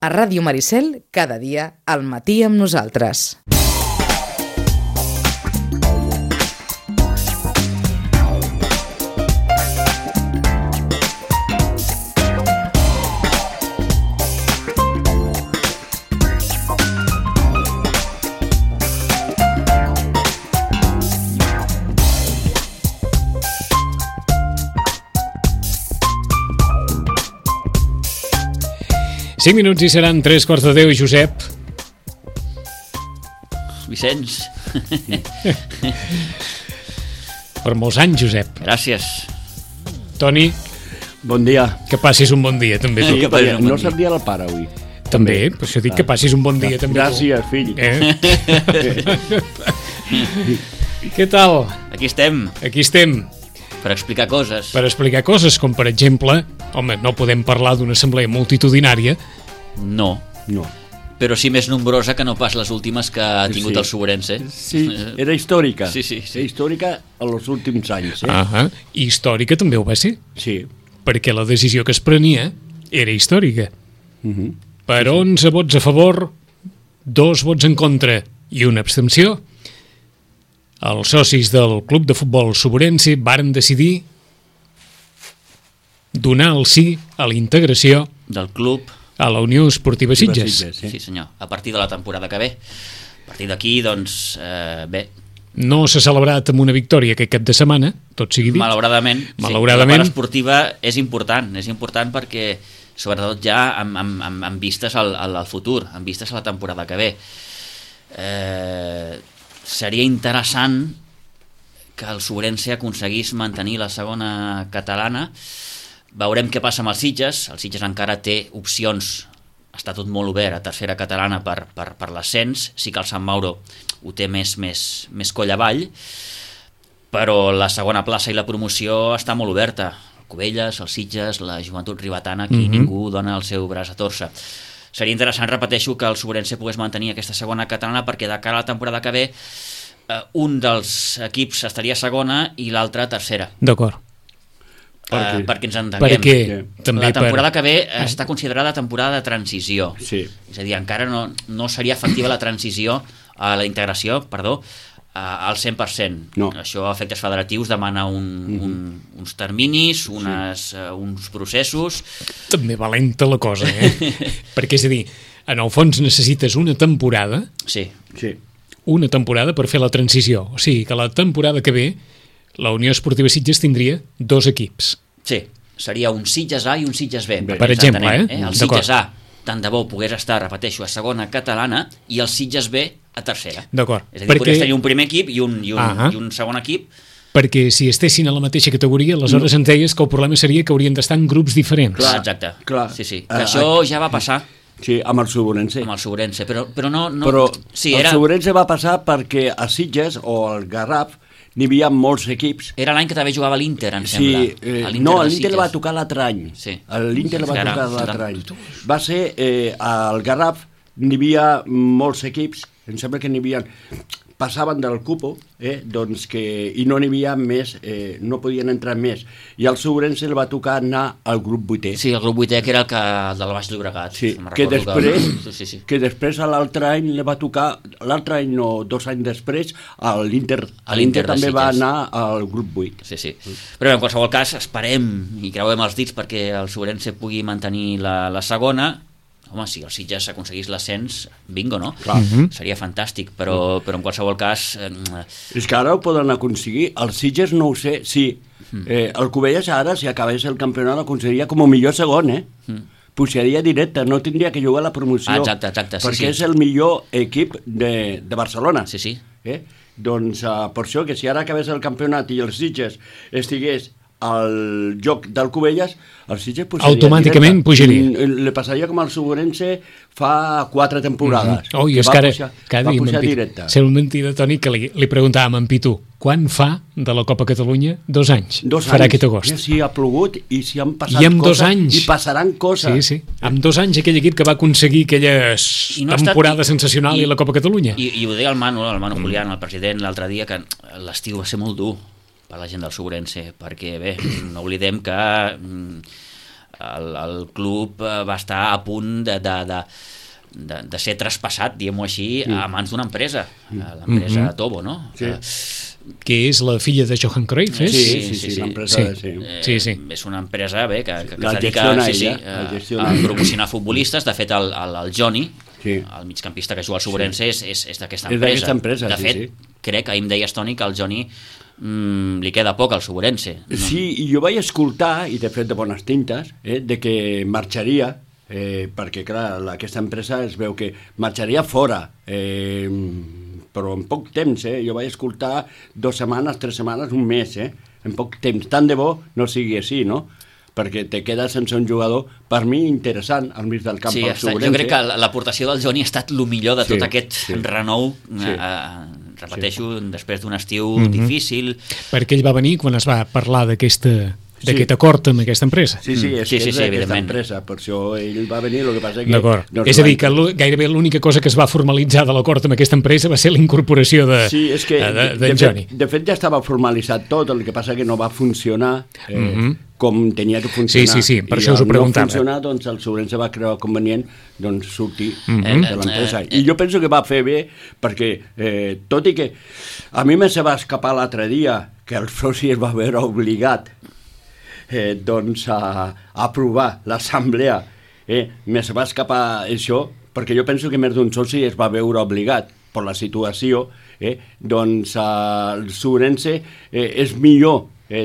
A Ràdio Maricel, cada dia, al matí amb nosaltres. Cinc minuts i seran 9:45, Josep. Vicenç. Per molts anys, Josep. Gràcies. Toni, Bon dia. que passis un bon dia, també tu. Sí. que passis un bon No dia. sap dir el pare avui. També, per això dic que passis un bon dia, també tu. Gràcies, fill. Què tal? Aquí estem, Aquí estem per explicar coses. per explicar coses com, per exemple, home, no podem parlar d'una assemblea multitudinària. No, No. però sí més nombrosa que no pas les últimes que ha tingut Sí. el Sobrense. Sí, era històrica. Sí. Era històrica els últims anys, I històrica també ho va ser, Sí. perquè la decisió que es prenia era històrica. Mhm. Per 11 vots a favor, 2 vots en contra i una abstenció, els socis del Club de Futbol Soborense varen decidir donar el sí a la integració Del club, a la Unió Esportiva Sitges. sí senyor, a partir de la temporada que ve. A partir d'aquí, doncs, bé, No s'ha celebrat amb una victòria aquest cap de setmana, tot sigui dit. malauradament, Malauradament. la part esportiva és important perquè, sobretot ja amb vistes al futur, amb vistes a la temporada que ve. Seria interessant que el Sobrense aconseguís mantenir la segona catalana. Veurem què passa amb els Sitges. El Sitges encara té opcions, està tot molt obert a tercera catalana per l'ascens. Sí que el Sant Mauro ho té més coll avall, però la segona plaça i la promoció està molt oberta. Cubelles, els Sitges, la Joventut Ribetana, aquí ningú dona el seu braç a torça. Seria interessant, repeteixo, que el Sobrense pogués mantenir aquesta segona catalana, perquè de cara a la temporada que ve un dels equips estaria a segona i l'altre a tercera. D'acord. Perquè ens entenguem. Perquè també La temporada que ve està considerada temporada de transició. Sí. És a dir, encara no seria efectiva la transició, la integració, perdó, al 100%. No. Això a efectes federatius demana uns terminis, uns processos. també valenta la cosa, perquè, és a dir, en el fons necessites una temporada Sí, Sí. per fer la transició. O sigui, que la temporada que ve la Unió Esportiva Sitges tindria 2 equips. sí. Seria un Sitges A i un Sitges B. Per perquè ens exemple, entenem, El D'acord. Sitges A, tant de bo pogués estar, repeteixo, a segona catalana, i el Sitges B a tercera. D'acord. És a dir, podries tenir un primer equip i un segon equip. Perquè si estessin a la mateixa categoria, aleshores ens deies que el problema seria que haurien d'estar en grups diferents. Clar. Exacte. clar. Sí. Que això ja va passar Sí, amb el Soborense. amb el Sobrense, però no... Però sí, el Soborense va passar perquè a Sitges o al Garraf n'hi havia molts equips. Era l'any que també jugava l'Inter, em Sí, sembla. l'Inter va tocar l'altre any. Sí. L'Inter va Ara, tocar l'altre any. Va ser al Garraf, n'hi havia molts equips, em sembla que n'hi havia... passaven del cupo, doncs i no n'hi havia més, no podien entrar més. I al Soborense li va tocar anar al grup 8è. Sí, el grup 8è, que era el del Baix Llobregat. Sí, Me'n que recordo després, Sí. que després a l'altre any li va tocar, l'altre any no, 2 anys després, a l'Inter. A l'Inter de també va Sitges. anar al grup 8. Sí. Però bé, en qualsevol cas, esperem i creuem els dits perquè el Sobrense pugui mantenir la segona. Home, si el Sitges aconseguís l'ascens, bingo, no? Clar. Seria fantàstic, però en qualsevol cas... És que ara ho poden aconseguir. Els Sitges no ho sé, sí. El Cubelles ara, si acabés el campionat, l'aconseguiria com a millor segon, pujaria directe, no tindria que jugar a la promoció. Exacte, sí, perquè sí. és el millor equip de Barcelona. Sí. Doncs per això que si ara acabés el campionat i el Sitges estigués al joc del Cubelles, el Sitges pujaria Automàticament directe. pujaria. Le passaria com al Soborense fa 4 temporades. I és va que ara, pujar, cada va dia pujar directe. sembla mentida, Toni, que li preguntàvem a en Pitu quan fa de la Copa Catalunya 2 anys. 2 Farà anys. aquest agost. Sí, ha plogut i si han passat I amb coses. 2 anys. I passaran coses. Sí. Amb 2 anys aquell equip que va aconseguir aquella I no ha temporada estat- sensacional i la Copa Catalunya. I ho deia el Manu Julián, el president, l'altre dia, que l'estiu va ser molt dur per la gent del Sobrense, perquè, bé, no oblidem que el club va estar a punt de ser traspassat, diguem-ho així, a mans d'una empresa, l'empresa Tobo, no? Sí. Que és la filla de Johan Cruyff, és? Sí, l'empresa, Sí. És una empresa que es La dedica gestiona a promocionar futbolistes. De fet, el Johnny, Sí. el migcampista que juga al Sobrense, és d'aquesta És d'aquesta empresa, de fet, crec que ahir em deies, Toni, que al Johnny li queda poc al Sobrense. No? Sí, i jo vaig escoltar, i de fet de bones tintes, de que marxaria, perquè clar, aquesta empresa es veu que marxaria fora, però en poc temps, jo vaig escoltar 2 setmanes, 3 setmanes, un mes, en poc temps. Tant de bo no sigui així, no? Perquè te quedes sense un jugador, per mi, interessant, al mig del camp. Sí, jo crec que l'aportació del Johnny ha estat el millor de tot aquest renou, repeteixo, després d'un estiu difícil. Perquè ell va venir quan es va parlar d'aquest acord amb aquesta empresa. Sí, és d'aquesta empresa, per això ell va venir, el que passa que... D'acord, és a dir, que gairebé l'única cosa que es va formalitzar de l'acord amb aquesta empresa va ser la incorporació d'en Johnny. De fet, ja estava formalitzat tot, el que passa que no va funcionar com tenia que funcionar. Sí, per això us ho preguntava. No funcionar, doncs el Sobrense va creure convenient sortir de l'empresa. I jo penso que va fer bé, perquè tot i que a mi me se va escapar l'altre dia que el soci es va veure obligat a aprovar l'assemblea, me se va escapar això, perquè jo penso que més d'un soci es va veure obligat per la situació, doncs el Sobrense és millor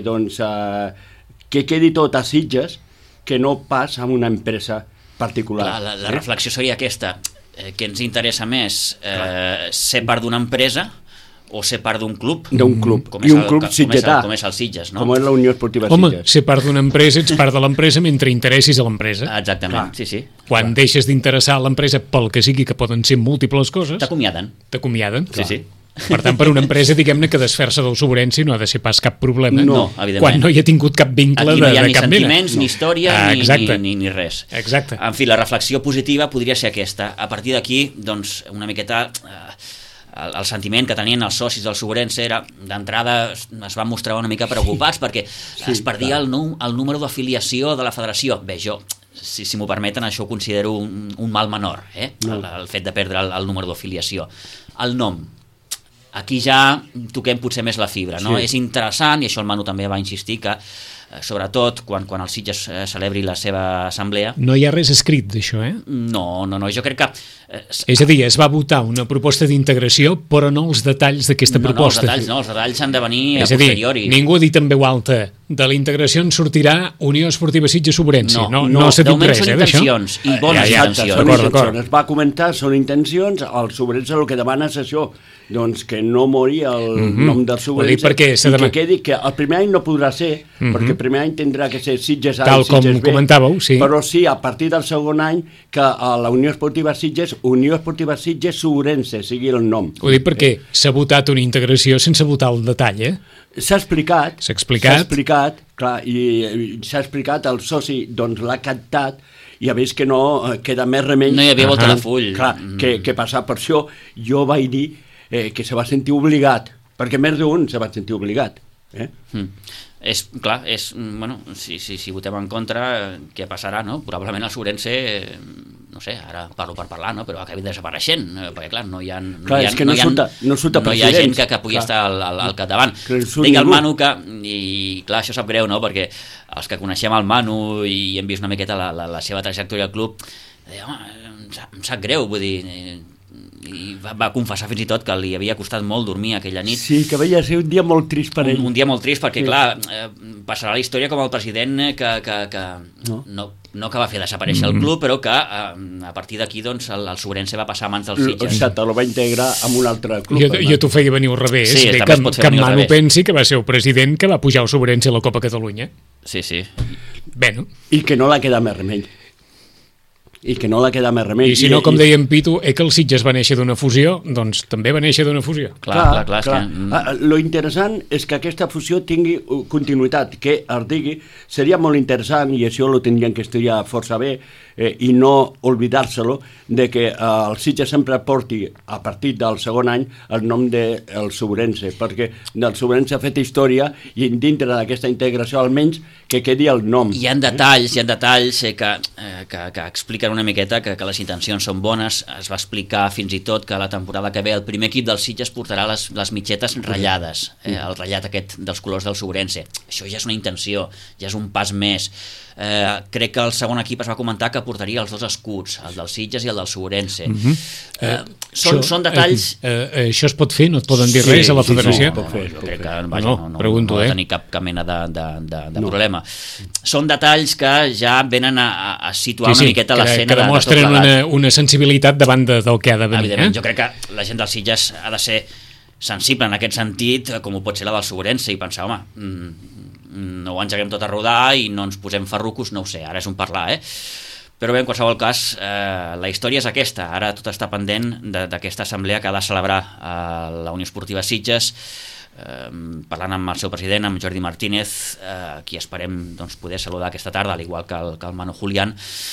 que quedi tot a Sitges que no pas amb una empresa particular. La reflexió seria aquesta, que ens interessa més ser part d'una empresa o ser part d'un club? D'un club, i un club sitgetà. Com és el Sitges, no? Com és la Unió Esportiva Sitges. Home, ser part d'una empresa, ets part de l'empresa mentre interessis a l'empresa. Exactament, sí. Quan deixes d'interessar a l'empresa pel que sigui, que poden ser múltiples coses... T'acomiaden. Sí. Per tant, per una empresa, diguem-ne que desfer-se del Sobrense no ha de ser pas cap problema. No, evidentment. Quan no hi ha tingut cap vincle de cap mena. Aquí no hi ha ni sentiments, ni història, ni res. Exacte. En fi, la reflexió positiva podria ser aquesta. A partir d'aquí, doncs, una miqueta... El sentiment que tenien els socis del Sobrense era, d'entrada, es van mostrar una mica preocupats perquè es perdia el número d'afiliació de la federació. Bé, jo, si m'ho permeten, això ho considero un mal menor, el fet de perdre el número d'afiliació. El nom. Aquí ja toquem potser més la fibra, no? És interessant, i això el Manu també va insistir, que sobretot quan el Sitges celebri la seva assemblea... No hi ha res escrit d'això, No, jo crec que... És a dir, es va votar una proposta d'integració, però no els detalls d'aquesta proposta. No, els detalls han de venir a posteriori. És a dir, ningú ha dit en veu alta, de la integració en sortirà Unió Esportiva Sitges Sobrense. No s'ha dit res, són intencions, i bones intencions. Són intencions. Es va comentar, són intencions, el Sobrense el que demana és això, doncs que no mori el nom del Sobrense, i que quedi que el primer any no podrà ser, perquè el primer any tindrà que ser Sitges A i Sitges B. Tal com comentàveu, sí. Però sí, a partir del segon any, que a la Unió Esportiva Sitges, Unió Esportiva Sitges Sobrense sigui el nom. Ho dic perquè s'ha votat una integració sense votar el detall, S'ha explicat. S'ha explicat, clar, i s'ha explicat, el soci doncs l'ha captat, i a vist que no queda més remei. No hi havia volta de full. Clar, que passar per això, jo vaig dir que se va sentir obligat, perquè més d'un se va sentir obligat. Bueno, si votem en contra, què passarà, no? Probablement el Sobrense, no sé, ara parlo per parlar, no? Però acabi desapareixent, perquè clar, no hi ha gent que pugui estar al capdavant. Dic al Manu que, i clar, això sap greu, no? Perquè els que coneixem el Manu i hem vist una miqueta la seva trajectòria al club, em sap greu, vull dir... i va confessar fins i tot que li havia costat molt dormir aquella nit. Sí, que veia ser un dia molt trist per ell. Un dia molt trist perquè, clar, passarà la història com el president que no que va fer desaparèixer el club, però que a partir d'aquí doncs, el Sobrense va passar a mans dels Sitges. Exacte, el va integrar amb un altre club. Jo t'ho feia venir al revés, que Manu pensi que va ser el president que va pujar el Sobrense a la Copa Catalunya. Sí. Bueno. I que no la queda més remei. I I si no, com deia en Pitu, que el Sitges va néixer d'una fusió, doncs també va néixer d'una fusió. Clar. Lo interessant és que aquesta fusió tingui continuïtat, que es digui, seria molt interessant, i això ho tindrien que estudiar força bé, i no oblidar-se-lo de que el Sitges sempre porti a partir del segon any el nom del Sobrense, perquè el Sobrense ha fet història i dintre d'aquesta integració almenys que quedi el nom. Hi ha detalls que expliquen una miqueta que les intencions són bones. Es va explicar fins i tot que la temporada que ve el primer equip del Sitges portarà les mitgetes ratllades, el ratllat aquest dels colors del Sobrense. Això ja és una intenció, ja és un pas més. Crec que el segon equip es va comentar que portaria els dos escuts, el del Sitges i el del Sobrense. Són detalls... Això es pot fer? No et poden dir res a la federació? Jo crec que no ha de tenir cap mena de problema. Són detalls que ja venen a situar una miqueta l'escena que demostren una sensibilitat davant del que ha de venir. Evidentment, jo crec que la gent del Sitges ha de ser sensible en aquest sentit, com ho pot ser la del Sobrense, i pensar, home, no ho engeguem tot a rodar i no ens posem farrucos, no ho sé, ara és un parlar, Però bé, en qualsevol cas, la història és aquesta. Ara tot està pendent d'aquesta assemblea que ha de celebrar la Unió Esportiva Sitges, parlant amb el seu president, amb Jordi Martínez, qui esperem poder saludar aquesta tarda, al igual que el Manu Julián.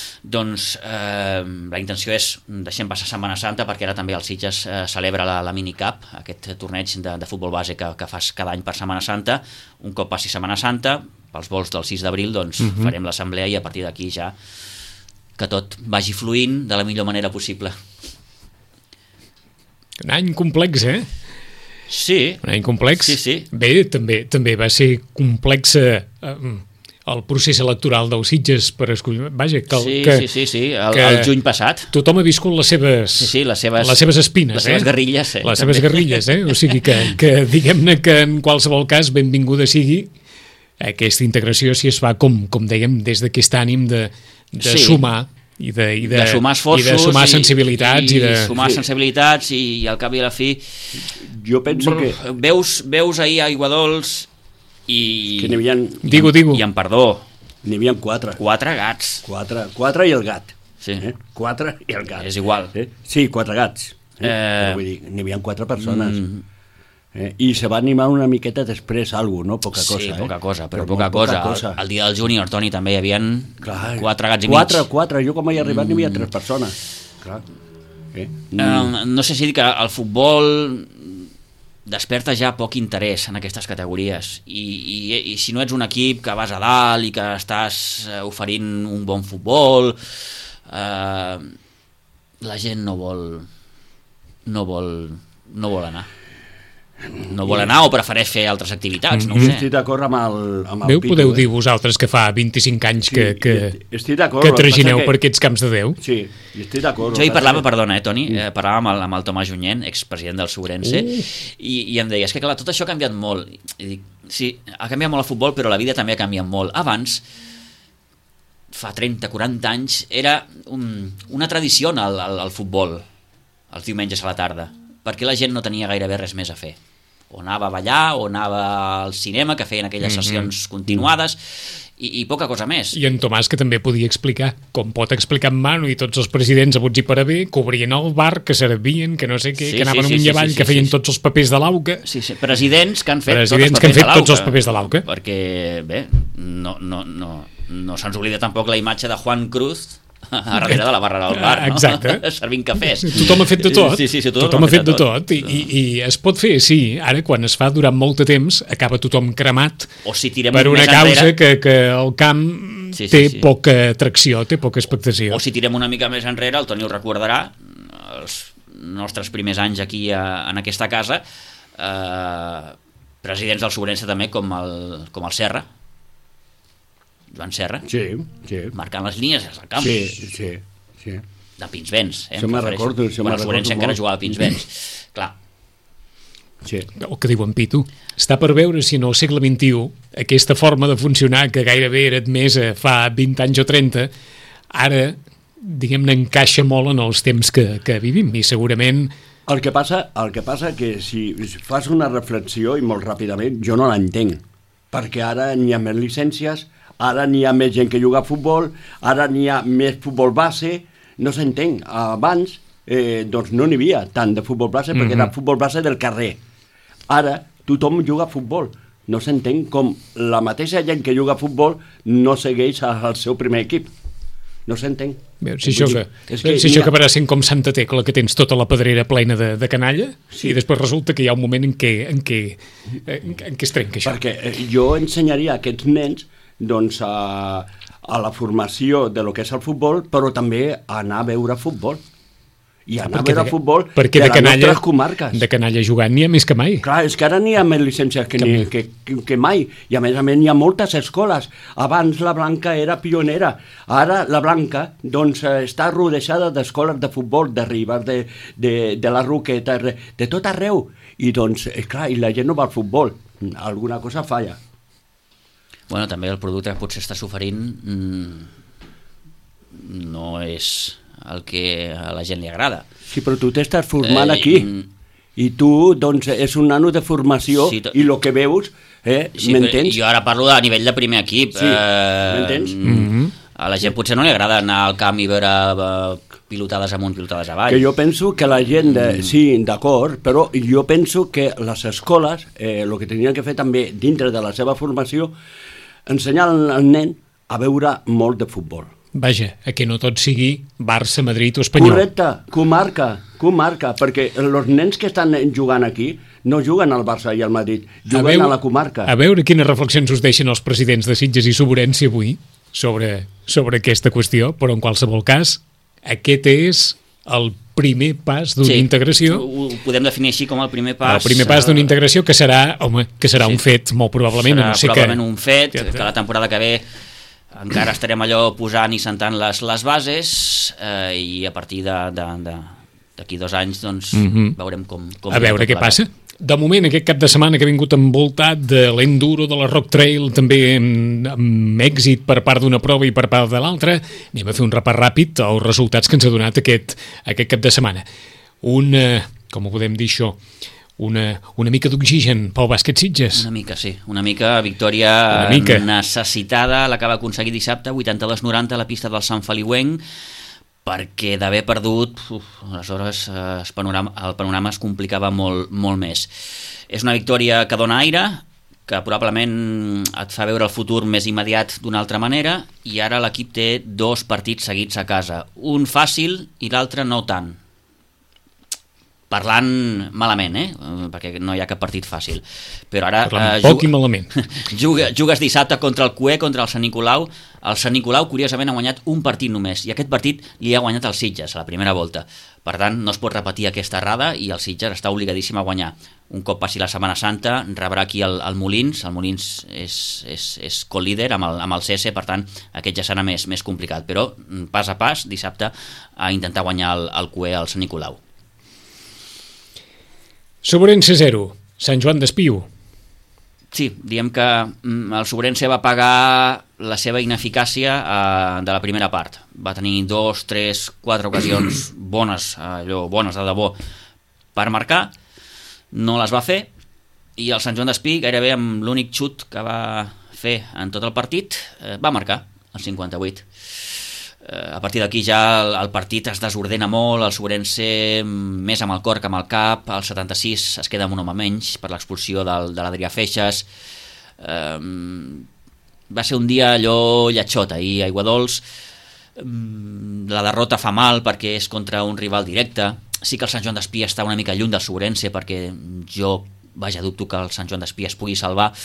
La intenció és deixem passar Setmana Santa, perquè ara també el Sitges celebra la Minicup, aquest torneig de futbol base que fas cada any per Setmana Santa. Un cop passi Setmana Santa, pels vols del 6 d'abril, farem l'assemblea i a partir d'aquí ja que tot vagi fluint de la millor manera possible. Un any complex, Sí. Un any complex. Sí. Bé, també va ser complex el procés electoral dels Sitges per escollir... Vaja, sí. El juny passat. Tothom ha viscut les seves espines. Les seves guerrilles, Les seves guerrilles, O sigui que diguem-ne que en qualsevol cas benvinguda sigui aquesta integració si es fa, com dèiem, des d'aquest ànim de sumar i de sumar esforços, i de sumar sensibilitats i sumar sensibilitats i al cap i a la fi jo penso que veus ahir a Aiguadols i que n'hi havia... Digo. I en perdó n'hi havia 4 gats, 4 i el gat, sí. 4 i el gat, és igual, sí, 4 gats, vull dir, n'hi havia 4 persones. I se va animar una miqueta després no? Poca cosa. Sí, poca cosa, però poca cosa. El dia del Júnior, Toni, també hi havia 4 gats i mig. 4, jo quan vaig arribar n'hi havia 3 persones. Clar. No sé si dir que el futbol desperta ja poc interès en aquestes categories i si no ets un equip que vas a dalt i que estàs oferint un bon futbol, la gent no vol anar. No vol anar o prefereix fer altres activitats, no ho sé. Estic d'acord amb el Pitu. Podeu dir vosaltres que fa 25 anys que tragineu per aquests camps de Déu. Sí, estic d'acord. Jo hi parlava, perdona, Toni, parlava amb el Tomàs Junyent, expresident del Sobrense, i em deia, és que clar, tot això ha canviat molt. I dic, sí, ha canviat molt el futbol, però la vida també ha canviat molt. Abans, fa 30-40 anys, era una tradició al futbol, els diumenges a la tarda, perquè la gent no tenia gairebé res més a fer. O anava a ballar, o anava al cinema, que feien aquelles sessions continuades, i poca cosa més. I en Tomàs, que també podia explicar, com pot explicar en Manu i tots els presidents abuts i per haver, que obrien el bar, que servien, que no sé què, que anaven amunt i avall, que feien tots els papers de l'AUCA. Sí, presidents que han fet tots els papers de l'AUCA. Perquè, bé, no se'ns oblida tampoc la imatge de Juan Cruz a darrere de la barra del bar, no? Exacte. Servint cafès. Tothom ha fet de tot. Sí, tothom ha fet de tot. I es pot fer, sí. Ara, quan es fa durant molt de temps, acaba tothom cremat per una causa que el camp té poca atracció, té poca expectació. O si tirem una mica més enrere, el Toni ho recordarà, els nostres primers anys aquí en aquesta casa, presidents del Sobrense també, com el Serra, Joan Serra, marcant les línies del camp. Sí. De Pinsbens. Això me'n recordo. Quan el Sobrense encara jugava a Pinsbens. Clar. Sí. El que diu en Pitu. Està per veure si en el segle XXI aquesta forma de funcionar, que gairebé era admesa fa 20 anys o 30, ara, diguem-ne, encaixa molt en els temps que vivim, i segurament... El que passa que si fas una reflexió, i molt ràpidament, jo no l'entenc, perquè ara n'hi ha més llicències, ara n'hi ha més gent que juga a futbol, ara n'hi ha més futbol base, no s'entén. Abans doncs no n'hi havia tant de futbol base, perquè era futbol base del carrer. Ara tothom juga a futbol. No s'entén com la mateixa gent que juga a futbol no segueix al seu primer equip. no s'entén. Si això acabarà sent com Santa Tecla, que tens tota la pedrera plena de canalla, sí. I després resulta que hi ha un moment en què es trenca això. Perquè jo ensenyaria a aquests nens doncs, a la formació de lo que és el futbol, però també a anar a veure futbol. I anar a veure futbol de les nostres comarques. De canalla jugant n'hi ha més que mai. Clar, és que ara n'hi ha més llicències que mai. I a més n'hi ha moltes escoles. Abans la Blanca era pionera. Ara la Blanca doncs, està rodejada d'escoles de futbol, de Ribes, de la Roqueta, de tot arreu. I doncs, clar, i la gent no va al futbol. Alguna cosa falla. Bueno, també el producte que potser estàs oferint no és el que a la gent li agrada. Sí, però tu t'estàs formant aquí. I tu, doncs, és un nano de formació, sí, i el que veus, sí, m'entens? Jo ara parlo a nivell de primer equip. Sí, m'entens? A la gent potser no li agrada anar al camp i veure pilotades amunt, pilotades avall. Que jo penso que la gent, sí, d'acord, però jo penso que les escoles, el que tenien que fer també dintre de la seva formació, ensenyar al nen a veure molt de futbol. Vaja, que no tot sigui Barça, Madrid o Espanyol. Correcte, comarca, perquè els nens que estan jugant aquí no juguen al Barça i al Madrid, juguen a la comarca. A veure quines reflexions us deixen els presidents de Sitges i Sobrense avui sobre aquesta qüestió, però en qualsevol cas, aquest és el primer pas d'una integració. Ho podem definir així com el primer pas. El primer pas d'una integració que serà un fet, molt probablement. Serà probablement un fet, que la temporada que ve encara estarem allò posant i sentant les bases i a partir d'aquí 2 anys doncs veurem com a veure què passa. De moment, aquest cap de setmana que ha vingut envoltat de l'enduro, de la Rock Trail, també amb èxit per part d'una prova i per part de l'altra, anem a fer un repàs ràpid als resultats que ens ha donat aquest cap de setmana. Com ho podem dir això? Una mica d'oxigen pel bàsquet Sitges. Una mica, sí. Una mica victòria necessitada, la que va aconseguir dissabte, 82-90 a la pista del Sant Feliuenc, perquè d'haver perdut, aleshores el panorama es complicava molt més. És una victòria que dona aire, que probablement et fa veure el futur més immediat d'una altra manera, i ara l'equip té 2 partits seguits a casa. Un fàcil i l'altre no tant. Parlant malament, perquè no hi ha cap partit fàcil. Però ara poc i malament. Jugues dissabte contra el CUE, contra el Sant Nicolau. El Sant Nicolau, curiosament, ha guanyat un partit només, i aquest partit li ha guanyat el Sitges a la primera volta. Per tant, no es pot repetir aquesta errada i el Sitges està obligadíssim a guanyar. Un cop passi la Setmana Santa, rebrà aquí el Molins. El Molins és co-líder amb el CS, per tant, aquest ja serà més complicat. Però, pas a pas, dissabte, a intentar guanyar el CUE al Sant Nicolau. Sobrense 0, Sant Joan d'Espíu. Sí, diem que el Sobrense va pagar la seva ineficàcia de la primera part. Va tenir 2, 3, 4 ocasions bones de debò per marcar, no les va fer, i el Sant Joan d'Espí, gairebé amb l'únic xut que va fer en tot el partit, va marcar el 58. A partir d'aquí ja el partit es desordena molt, el Sobrense més amb el cor que amb el cap, al 76 es queda amb un home menys per l'expulsió de l'Adrià Feixes. Va ser un dia allò lletxot ahir a Aiguadols. La derrota fa mal perquè és contra un rival directe. Sí que el Sant Joan d'Espí està una mica lluny del Sobrense, perquè jo dubto que el Sant Joan d'Espí es pugui salvar,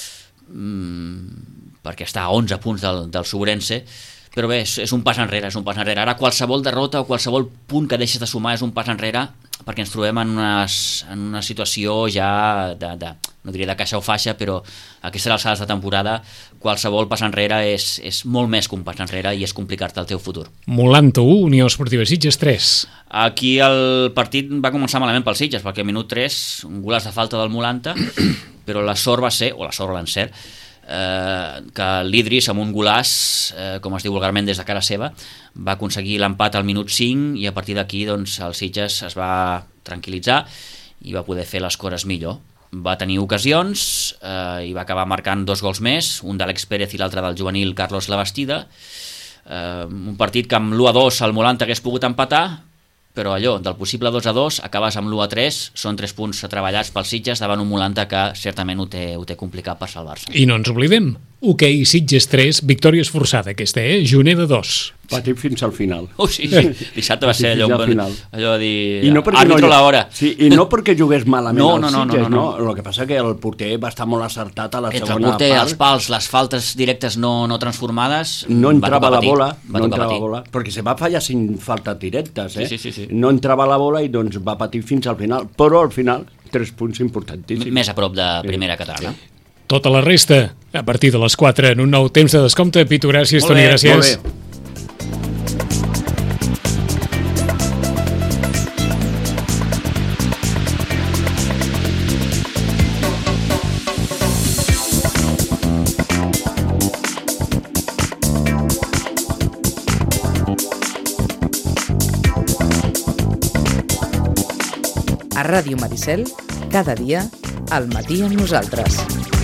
perquè està a 11 punts del Sobrense. Però bé, és un pas enrere, Ara qualsevol derrota o qualsevol punt que deixes de sumar és un pas enrere, perquè ens trobem en una situació ja no diria de caixa o faixa, però a aquestes alçades de temporada qualsevol pas enrere és molt més que un pas enrere i és complicar-te el teu futur. Molanta 1, Unió Esportiva Sitges 3. Aquí el partit va començar malament pel Sitges, perquè al minut 3, un golaç de falta del Molanta, però la sort va ser, o la sort l'encert, que l'Idris amb un golaç, com es diu vulgarment des de cara seva, va aconseguir l'empat al minut 5 i a partir d'aquí doncs, el Sitges es va tranquil·litzar i va poder fer les coses millor. Va tenir ocasions i va acabar marcant 2 gols més, un d'Àlex Pérez i l'altre del juvenil Carlos Labastida. Un partit que amb l'1-2 el Molanta hagués pogut empatar, però allò, del possible 2-2 acabes amb l'1-3, són 3 punts treballats pels Sitges davant un Molanta que certament ho té complicat per salvar-se. I no ens oblidem, hoquei Sitges 3, victòria esforçada aquesta, Juneda 2. patir fins al final. Sí. Dissabte va ser allò de dir... I no àrbitro l'hora. Sí, i no perquè jugués malament No. Sitges, no. El que passa que el porter va estar molt acertat a la Entre segona el porter, part. els pals, les faltes directes no transformades... No entrava la bola, bola. perquè se va fallar 5 faltes directes, Sí. No entrava la bola i doncs va patir fins al final, però al final 3 punts importantíssims. Més a prop de primera catalana. Tota la resta, a partir de les 4, en un nou temps de descompte. Pitu, gràcies, Molt Toni, bé, gràcies. molt bé. A Ràdio Maricel, cada dia, al matí amb nosaltres.